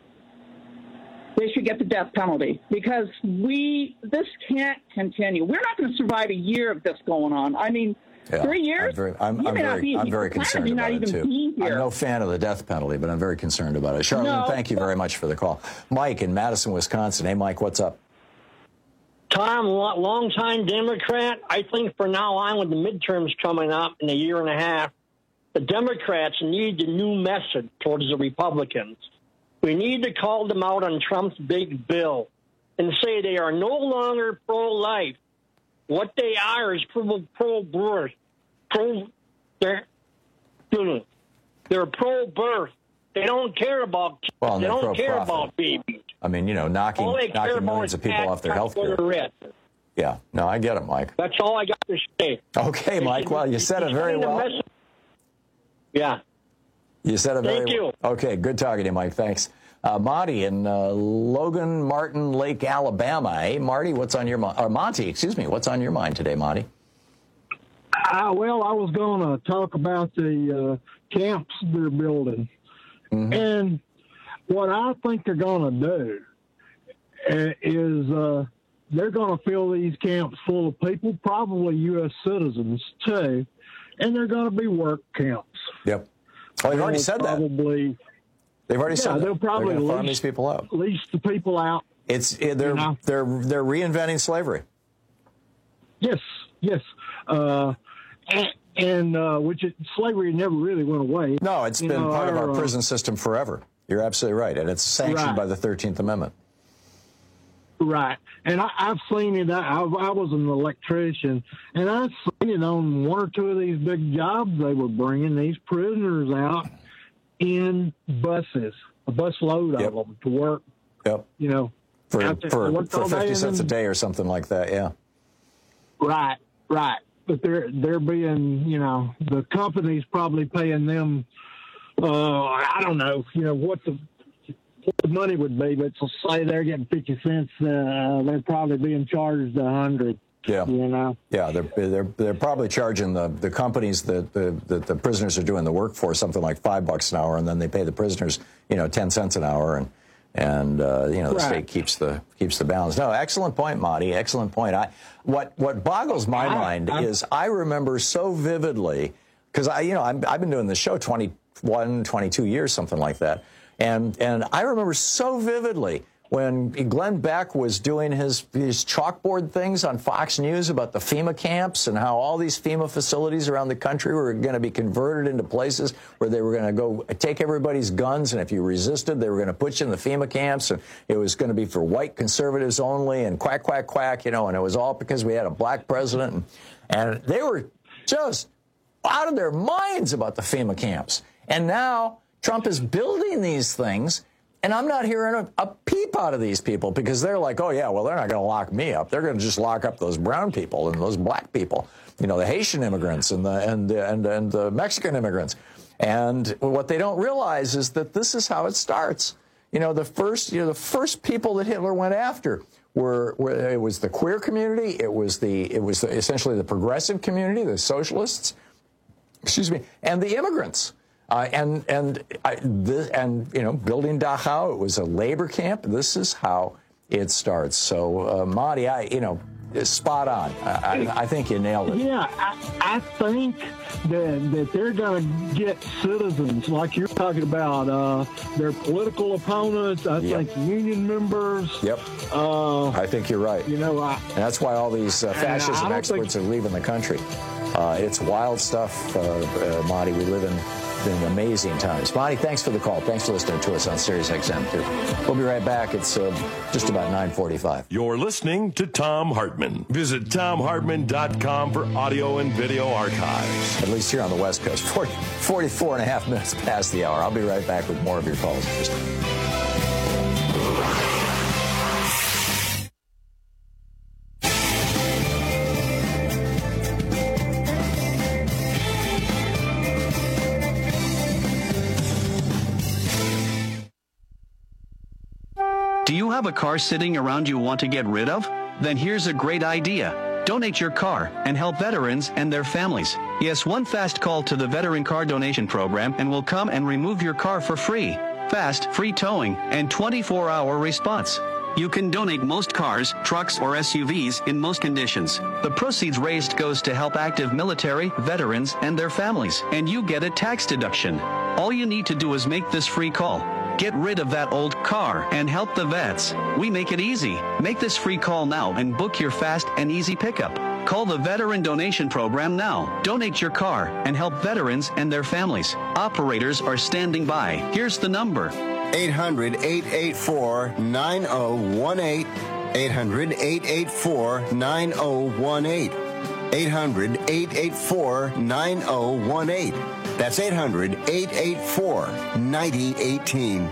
they should get the death penalty, because this can't continue. We're not going to survive a year of this going on. I mean, 3 years? I'm very concerned about it, too. I'm no fan of the death penalty, but I'm very concerned about it. Charlene, thank you very much for the call. Mike in Madison, Wisconsin. Hey, Mike, what's up? Tom, long-time Democrat. I think from now on, with the midterms coming up in a year and a half, the Democrats need a new message towards the Republicans. We need to call them out on Trump's big bill and say they are no longer pro-life. What they are is pro-birth. They're pro-birth. They don't care about kids. Well, they don't care pro-profit. about babies. I mean, knocking millions of people off their health care. Yeah, no, I get it, Mike. That's all I got to say. Okay, Mike. Well, you said it very well. Yeah. You said it very well. Thank you. Okay, good talking to you, Mike. Thanks. Monty in Logan Martin Lake, Alabama. Hey, Marty, what's on your mind? Or Monty, excuse me. What's on your mind today, Monty? Well, I was going to talk about the camps they're building. Mm-hmm. And what I think they're going to do is they're going to fill these camps full of people, probably U.S. citizens, too, and they're going to be work camps. Yep. Oh, they've already said that. They've already said that. They'll probably farm these people out. Lease the people out. They're reinventing slavery. Yes. And slavery never really went away. No, it's been part of our prison system forever. You're absolutely right, and it's sanctioned by the 13th Amendment. Right, and I've seen it. I was an electrician, and I've seen it on one or two of these big jobs. They were bringing these prisoners out in buses, a bus load of them to work. Yep. For 50 cents a day or something like that. Yeah. Right. But they're being, the company's probably paying them. I don't know, what the money would be, but to say they're getting 50 cents, they're probably being charged 100. Yeah. Yeah, they're probably charging the companies that the prisoners are doing the work for something like $5 an hour, and then they pay the prisoners, 10 cents an hour, and the state keeps the balance. No, excellent point, Monty. Excellent point. What boggles my mind is I remember so vividly, because I've been doing this show 21, 22 years, something like that, and I remember so vividly when Glenn Beck was doing his chalkboard things on Fox News about the FEMA camps and how all these FEMA facilities around the country were going to be converted into places where they were going to go take everybody's guns, and if you resisted, they were going to put you in the FEMA camps, and it was going to be for white conservatives only, and quack, quack, quack, and it was all because we had a black president, and they were just out of their minds about the FEMA camps. And now Trump is building these things, and I'm not hearing a peep out of these people, because they're like, oh, yeah, well, they're not going to lock me up. They're going to just lock up those brown people and those black people, the Haitian immigrants and the Mexican immigrants. And what they don't realize is that this is how it starts. The first people that Hitler went after were it was the queer community, it was essentially the progressive community, the socialists, and the immigrants. And building Dachau, it was a labor camp. This is how it starts. So, Marty, spot on. I think you nailed it. Yeah, I think that they're going to get citizens, like you're talking about, their political opponents, I think union members. Yep. I think you're right. And that's why all these fascism experts are leaving the country. It's wild stuff, Monty. We live in amazing times. Monty, thanks for the call. Thanks for listening to us on Sirius XM, too. We'll be right back. It's just about 9:45. You're listening to Thom Hartmann. Visit ThomHartmann.com for audio and video archives. At least here on the West Coast. 44 and a half minutes past the hour. I'll be right back with more of your calls. Do you have a car sitting around you want to get rid of? Then here's a great idea. Donate your car and help veterans and their families. Yes, one fast call to the Veteran Car Donation Program and we'll come and remove your car for free. Fast, free towing, and 24-hour response. You can donate most cars, trucks, or SUVs in most conditions. The proceeds raised goes to help active military, veterans, and their families, and you get a tax deduction. All you need to do is make this free call. Get rid of that old car and help the vets. We make it easy. Make this free call now and book your fast and easy pickup. Call the Veteran Donation Program now. Donate your car and help veterans and their families. Operators are standing by. Here's the number. 800-884-9018. 800-884-9018. 800-884-9018. That's 800-884-9018.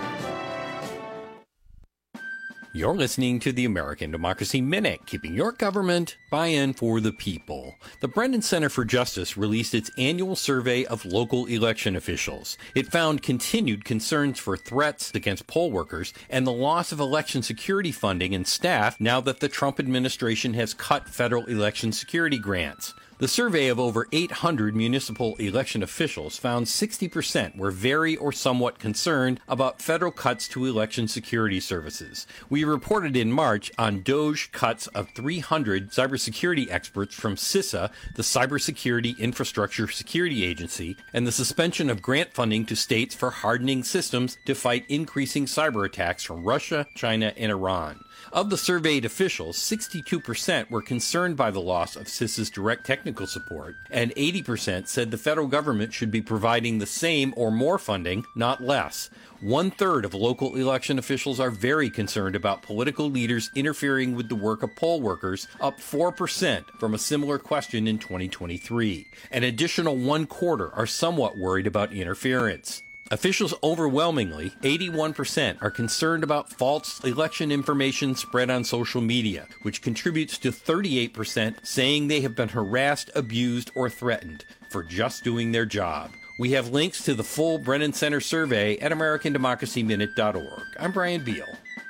You're listening to the American Democracy Minute, keeping your government buy-in for the people. The Brennan Center for Justice released its annual survey of local election officials. It found continued concerns for threats against poll workers and the loss of election security funding and staff now that the Trump administration has cut federal election security grants. The survey of over 800 municipal election officials found 60% were very or somewhat concerned about federal cuts to election security services. We reported in March on DOJ cuts of 300 cybersecurity experts from CISA, the Cybersecurity Infrastructure Security Agency, and the suspension of grant funding to states for hardening systems to fight increasing cyber attacks from Russia, China, and Iran. Of the surveyed officials, 62% were concerned by the loss of CISA's direct technical support, and 80% said the federal government should be providing the same or more funding, not less. 1/3 of local election officials are very concerned about political leaders interfering with the work of poll workers, up 4% from a similar question in 2023. An additional 1/4 are somewhat worried about interference. Officials overwhelmingly, 81%, are concerned about false election information spread on social media, which contributes to 38% saying they have been harassed, abused, or threatened for just doing their job. We have links to the full Brennan Center survey at AmericanDemocracyMinute.org. I'm Brian Beal.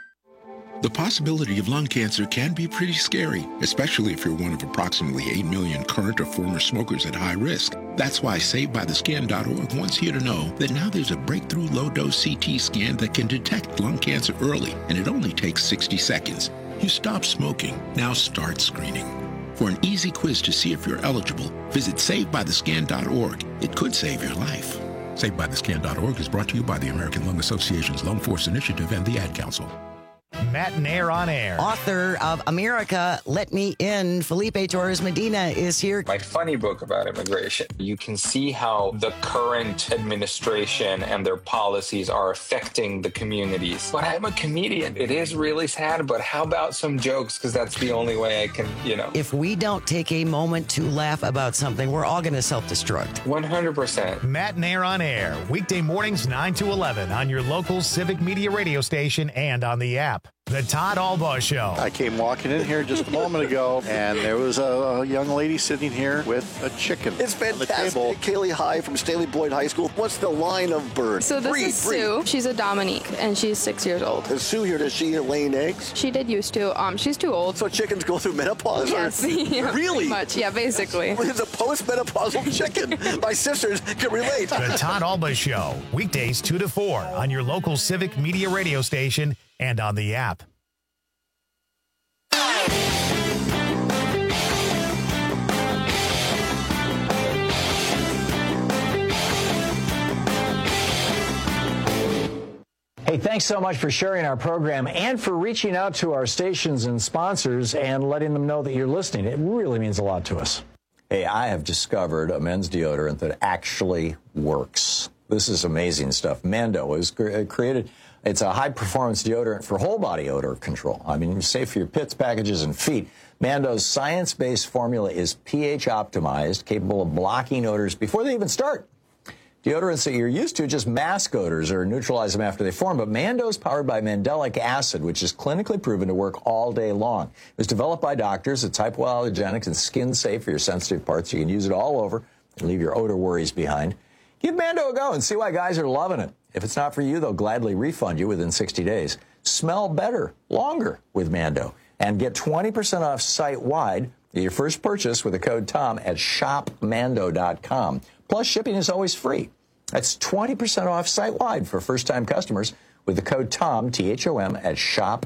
The possibility of lung cancer can be pretty scary, especially if you're one of approximately 8 million current or former smokers at high risk. That's why SaveByTheScan.org wants you to know that now there's a breakthrough low-dose CT scan that can detect lung cancer early, and it only takes 60 seconds. You stop smoking, now start screening. For an easy quiz to see if you're eligible, visit SaveByTheScan.org. It could save your life. SaveByTheScan.org is brought to you by the American Lung Association's Lung Force Initiative and the Ad Council. Matt Nair on air. Author of America, Let Me In, Felipe Torres Medina is here. My funny book about immigration. You can see how the current administration and their policies are affecting the communities. But I'm a comedian. It is really sad, but how about some jokes? Because that's the only way I can, If we don't take a moment to laugh about something, we're all going to self-destruct. 100%. Matt Nair on air, weekday mornings 9 to 11 on your local Civic Media radio station and on the app. The Todd Albaugh Show. I came walking in here just a moment ago, and there was a young lady sitting here with a chicken. It's fantastic. Kaylee High from Staley Boyd High School. What's the line of bird? So this is Sue. She's a Dominique, and she's 6 years old. Is Sue here? Does she laying eggs? She did used to. She's too old. So chickens go through menopause? Yes. Or? Yeah, really? Pretty much. Yeah, basically. It's a post-menopausal chicken. My sisters can relate. The Todd Albaugh Show. Weekdays 2 to 4 on your local Civic Media radio station and on the app. Hey, thanks so much for sharing our program and for reaching out to our stations and sponsors and letting them know that you're listening. It really means a lot to us. Hey, I have discovered a men's deodorant that actually works. This is amazing stuff. Mando was created. It's a high-performance deodorant for whole-body odor control. I mean, safe for your pits, packages, and feet. Mando's science-based formula is pH-optimized, capable of blocking odors before they even start. Deodorants that you're used to just mask odors or neutralize them after they form, but Mando's powered by mandelic acid, which is clinically proven to work all day long. It was developed by doctors. It's hypoallergenic and skin-safe for your sensitive parts. You can use it all over and leave your odor worries behind. Give Mando a go and see why guys are loving it. If it's not for you, they'll gladly refund you within 60 days. Smell better, longer with Mando. And get 20% off site-wide your first purchase with the code TOM at shopmando.com. Plus, shipping is always free. That's 20% off site-wide for first-time customers with the code TOM, T-H-O-M, at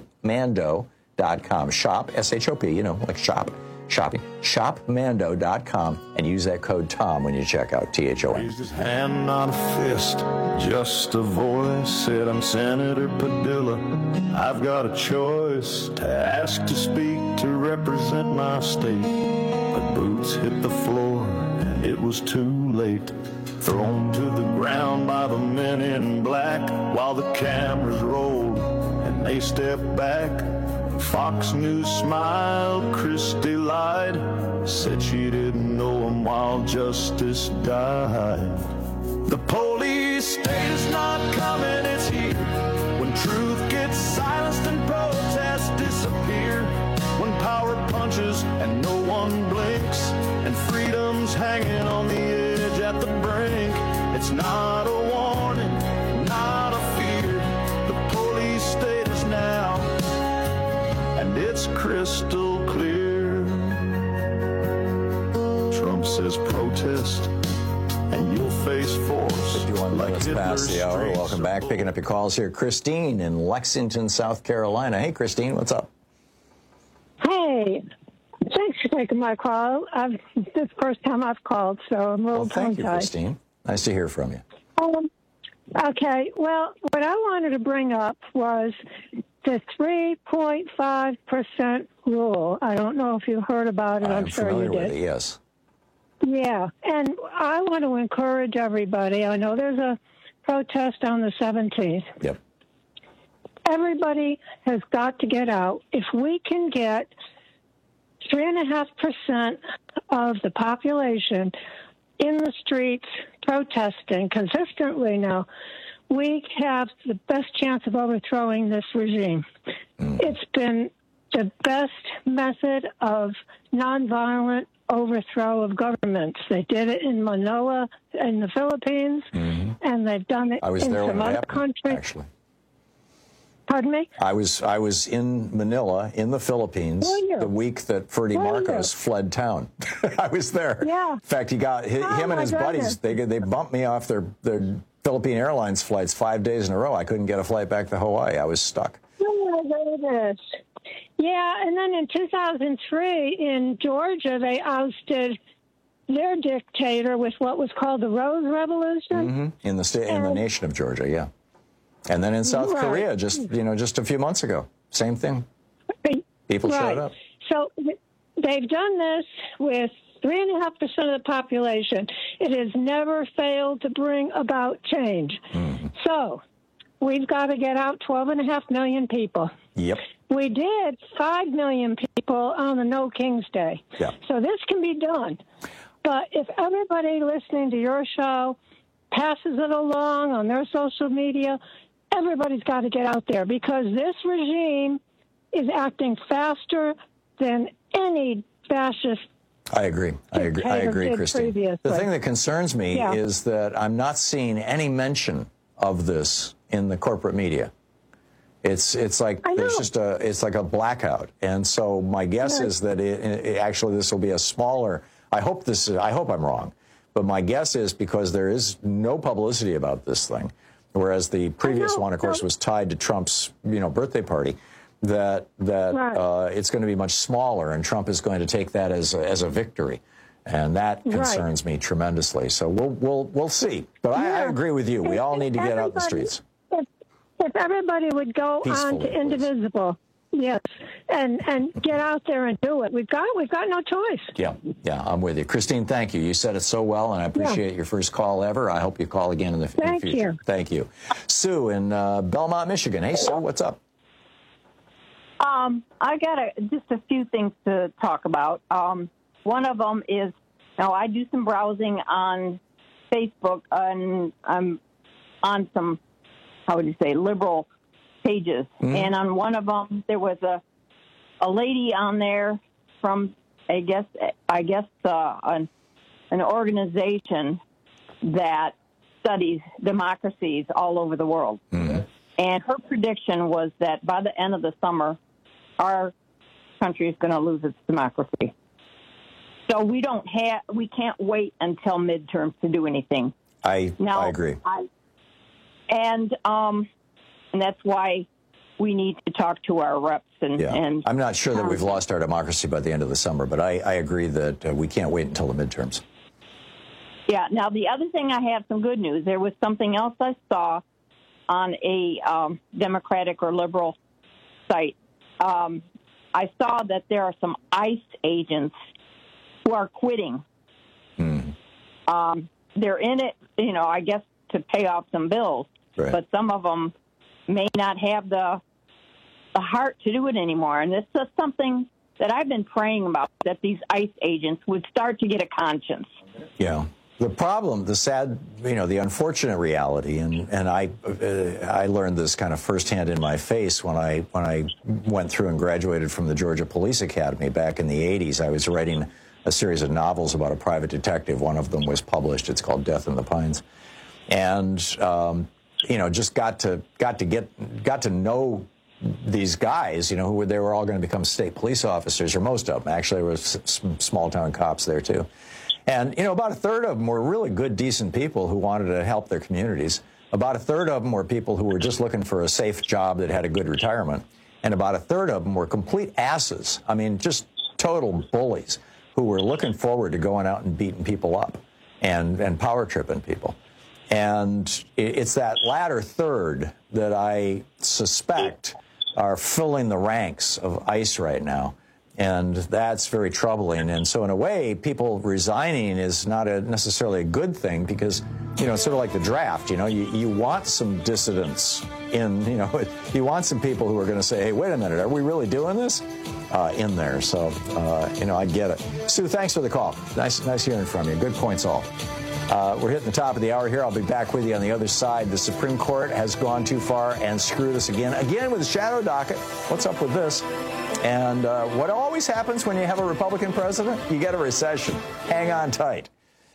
shopmando.com. Shop, S-H-O-P, you know, like shop, shopping. Shopmando.com, and use that code TOM when you check out, T-H-O-M. Raised his hand, not a fist, just a voice. Said, I'm Senator Padilla. I've got a choice to ask to speak, to represent my state. But boots hit the floor, and it was too late. Thrown to the ground by the men in black while the cameras rolled and they stepped back. Fox News smiled, Christie lied, said she didn't know him while justice died. The police state is not coming, it's here. When truth gets silenced and protests disappear. When power punches and no one blinks, and freedom's hanging on the edge at the brink. It's not a warning, not a fear. The police state is now, and it's crystal clear. Trump says protest, and you'll face force. 51 minutes past the hour. Welcome back. Picking up your calls here. Christine in Lexington, South Carolina. Hey, Christine, what's up? Hey, thanks for taking my call. This is the first time I've called, so I'm a little Thank you, tongue-tied. Christine. Nice to hear from you. Okay, well, what I wanted to bring up was the 3.5% rule. I don't know if you heard about it. I'm sure you familiar did. with it, yes. Yeah, and I want to encourage everybody. I know there's a protest on the 17th. Yep. Everybody has got to get out. If we can get 3.5% of the population in the streets protesting consistently now, we have the best chance of overthrowing this regime. It's been the best method of nonviolent overthrow of governments. They did it in Manila, in the Philippines, and they've done it I was in there when some it other happened, countries. actually. Pardon me? I was in Manila, in the Philippines, the week that Ferdy Marcos fled town. I was there. Yeah. In fact, him and his buddies, they bumped me off their Philippine Airlines flights 5 days in a row. I couldn't get a flight back to Hawaii. I was stuck. Oh, my goodness. Yeah, and then in 2003 in Georgia, they ousted their dictator with what was called the Rose Revolution. In the state, in the nation of Georgia, yeah. And then in South Korea, just a few months ago, same thing. People showed up. So they've done this with 3.5% of the population. It has never failed to bring about change. So we've got to get out 12.5 million people. Yep. We did 5 million people on the No King's Day. Yeah. So this can be done. But if everybody listening to your show passes it along on their social media, everybody's got to get out there because this regime is acting faster than any fascist. I agree, Christine. The thing that concerns me is that I'm not seeing any mention of this in the corporate media. It's like there's just it's like a blackout, and so my guess is that it actually this will be a smaller. I hope I'm wrong, but my guess is because there is no publicity about this thing, whereas the previous one, of course, was tied to Trump's birthday party. That it's going to be much smaller, and Trump is going to take that as a victory, and that concerns me tremendously. So we'll see. But I agree with you. We all need to get out in the streets. If everybody would go on to Indivisible, yes, and get out there and do it, we've got no choice. Yeah, I'm with you, Christine. Thank you. You said it so well, and I appreciate your first call ever. I hope you call again in the future. Thank you, Sue in Belmont, Michigan. Hey, Sue, what's up? I got just a few things to talk about. One of them is, I do some browsing on Facebook, and I'm on some, liberal pages. Mm-hmm. And on one of them, there was a lady on there from, I guess, an organization that studies democracies all over the world. Mm-hmm. And her prediction was that by the end of the summer, our country is going to lose its democracy. So we can't wait until midterms to do anything. I agree. And that's why we need to talk to our reps. And I'm not sure that we've lost our democracy by the end of the summer, but I agree that we can't wait until the midterms. Yeah. Now, the other thing, I have some good news. There was something else I saw on a Democratic or liberal site. I saw that there are some ICE agents who are quitting. They're in it, I guess, to pay off some bills. Right. But some of them may not have the heart to do it anymore. And this is something that I've been praying about, that these ICE agents would start to get a conscience. Yeah. The problem, the sad, the unfortunate reality, and I learned this kind of firsthand in my face when I went through and graduated from the Georgia Police Academy back in the 80s. I was writing a series of novels about a private detective. One of them was published. It's called Death in the Pines, and just got to know these guys, who they were all going to become state police officers, or most of them. Actually, there was some small town cops there too. And, about a third of them were really good, decent people who wanted to help their communities. About a third of them were people who were just looking for a safe job that had a good retirement. And about a third of them were complete asses. I mean, just total bullies who were looking forward to going out and beating people up and power tripping people. And it's that latter third that I suspect are filling the ranks of ICE right now. And that's very troubling. And so in a way, people resigning is not necessarily a good thing because, it's sort of like the draft, you want some dissidents in, you want some people who are going to say, hey, wait a minute, are we really doing this in there? So, I get it. Sue, thanks for the call. Nice hearing from you. Good points all. We're hitting the top of the hour here. I'll be back with you on the other side. The Supreme Court has gone too far and screwed us again with the shadow docket. What's up with this? And what always happens when you have a Republican president? You get a recession. Hang on tight.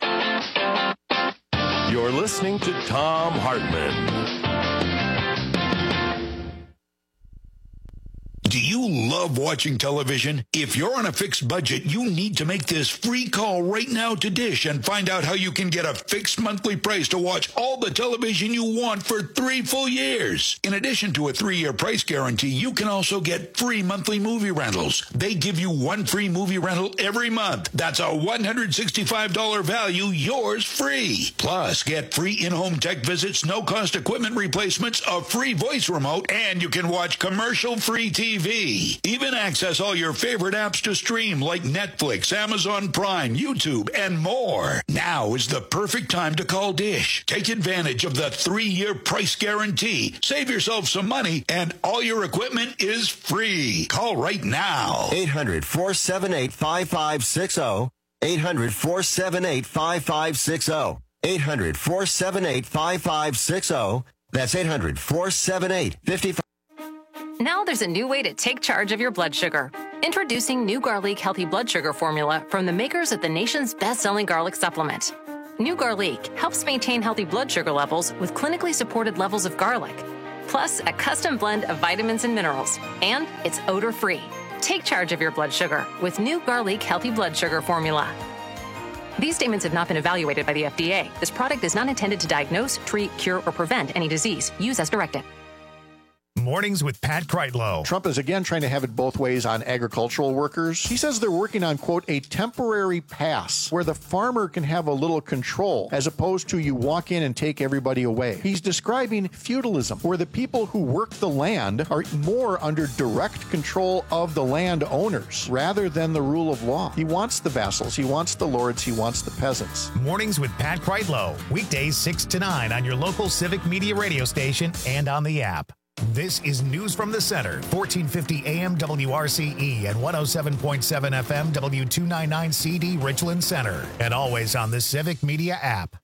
You're listening to Thom Hartmann. Do you love watching television? If you're on a fixed budget, you need to make this free call right now to Dish and find out how you can get a fixed monthly price to watch all the television you want for 3 full years. In addition to a 3-year price guarantee, you can also get free monthly movie rentals. They give you 1 free movie rental every month. That's a $165 value, yours free. Plus, get free in-home tech visits, no-cost equipment replacements, a free voice remote, and you can watch commercial-free TV. Even access all your favorite apps to stream like Netflix, Amazon Prime, YouTube, and more. Now is the perfect time to call Dish. Take advantage of the 3-year price guarantee. Save yourself some money, and all your equipment is free. Call right now. 800-478-5560. 800-478-5560. 800-478-5560. That's 800-478-5560. Now there's a new way to take charge of your blood sugar. Introducing New Garlic Healthy Blood Sugar Formula from the makers of the nation's best-selling garlic supplement. New Garlic helps maintain healthy blood sugar levels with clinically supported levels of garlic, plus a custom blend of vitamins and minerals, and it's odor-free. Take charge of your blood sugar with New Garlic Healthy Blood Sugar Formula. These statements have not been evaluated by the FDA. This product is not intended to diagnose, treat, cure, or prevent any disease. Use as directed. Mornings with Pat Kreitlow. Trump is again trying to have it both ways on agricultural workers. He says they're working on, quote, a temporary pass where the farmer can have a little control as opposed to you walk in and take everybody away. He's describing feudalism, where the people who work the land are more under direct control of the landowners rather than the rule of law. He wants the vassals, he wants the lords, he wants the peasants. Mornings with Pat Kreitlow. Weekdays 6 to 9 on your local Civic Media radio station and on the app. This is News from the Center, 1450 AM WRCE and 107.7 FM W299CD Richland Center, and always on the Civic Media app.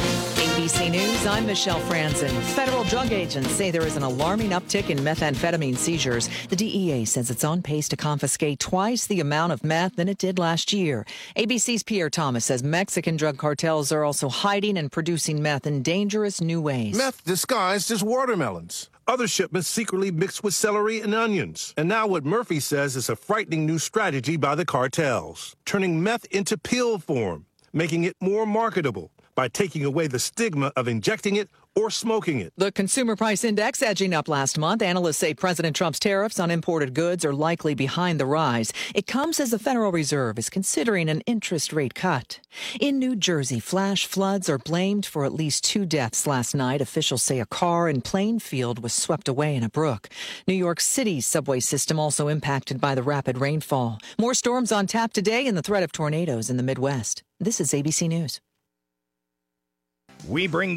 ABC News, I'm Michelle Franzen. Federal drug agents say there is an alarming uptick in methamphetamine seizures. The DEA says it's on pace to confiscate twice the amount of meth than it did last year. ABC's Pierre Thomas says Mexican drug cartels are also hiding and producing meth in dangerous new ways. Meth disguised as watermelons. Other shipments secretly mixed with celery and onions. And now what Murphy says is a frightening new strategy by the cartels, turning meth into pill form, making it more marketable by taking away the stigma of injecting it or smoking it. The Consumer Price Index edging up last month. Analysts say President Trump's tariffs on imported goods are likely behind the rise. It comes as the Federal Reserve is considering an interest rate cut. In New Jersey, flash floods are blamed for at least 2 deaths last night. Officials say a car in Plainfield was swept away in a brook. New York City's subway system also impacted by the rapid rainfall. More storms on tap today and the threat of tornadoes in the Midwest. This is ABC News. We bring